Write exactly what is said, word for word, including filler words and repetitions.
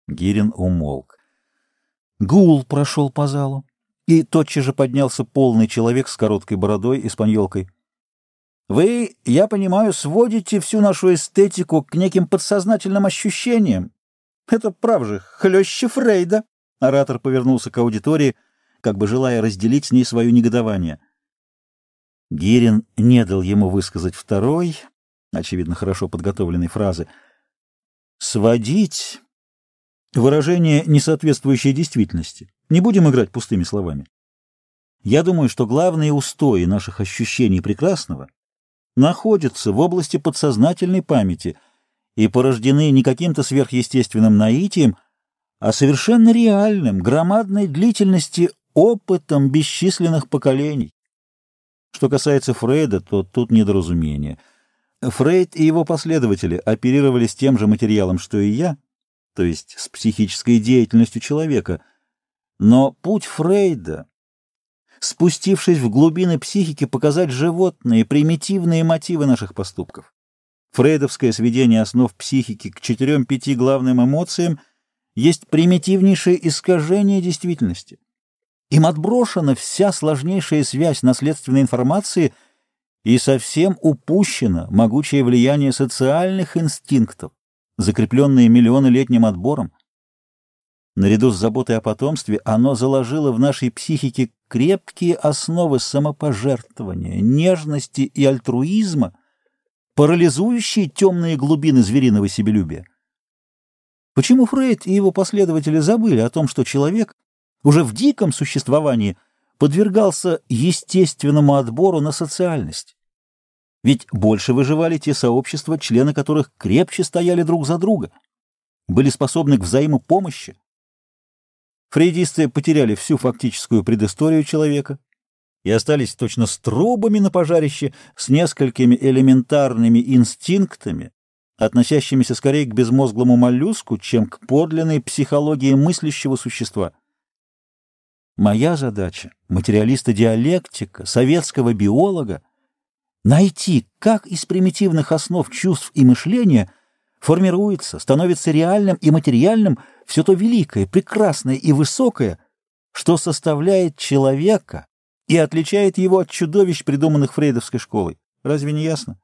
Гирин умолк. Гул прошел по залу, и тотчас же поднялся полный человек с короткой бородой и спаньолкой. «Вы, я понимаю, сводите всю нашу эстетику к неким подсознательным ощущениям. Это, прав же, хлеще Фрейда!» Оратор повернулся к аудитории, как бы желая разделить с ней свое негодование. Гирин не дал ему высказать второй, очевидно, хорошо подготовленной фразы. «Сводить» — выражение, не соответствующее действительности. Не будем играть пустыми словами. Я думаю, что главные устои наших ощущений прекрасного находятся в области подсознательной памяти и порождены не каким-то сверхъестественным наитием, а совершенно реальным, громадной длительности опытом бесчисленных поколений. Что касается Фрейда, то тут недоразумение. Фрейд и его последователи оперировали с тем же материалом, что и я, то есть с психической деятельностью человека. Но путь Фрейда, спустившись в глубины психики, показать животные, примитивные мотивы наших поступков. Фрейдовское сведение основ психики к четырем-пяти главным эмоциям есть примитивнейшее искажение действительности. Им отброшена вся сложнейшая связь наследственной информации и совсем упущено могучее влияние социальных инстинктов, закрепленные миллионолетним отбором. Наряду с заботой о потомстве оно заложило в нашей психике крепкие основы самопожертвования, нежности и альтруизма, парализующие темные глубины звериного себелюбия. Почему Фрейд и его последователи забыли о том, что человек уже в диком существовании подвергался естественному отбору на социальность? Ведь больше выживали те сообщества, члены которых крепче стояли друг за друга, были способны к взаимопомощи. Фрейдисты потеряли всю фактическую предысторию человека и остались точно с трубами на пожарище с несколькими элементарными инстинктами, относящимися скорее к безмозглому моллюску, чем к подлинной психологии мыслящего существа. Моя задача, материалиста-диалектика, советского биолога, найти, как из примитивных основ чувств и мышления формируется, становится реальным и материальным все то великое, прекрасное и высокое, что составляет человека и отличает его от чудовищ, придуманных фрейдовской школой. Разве не ясно?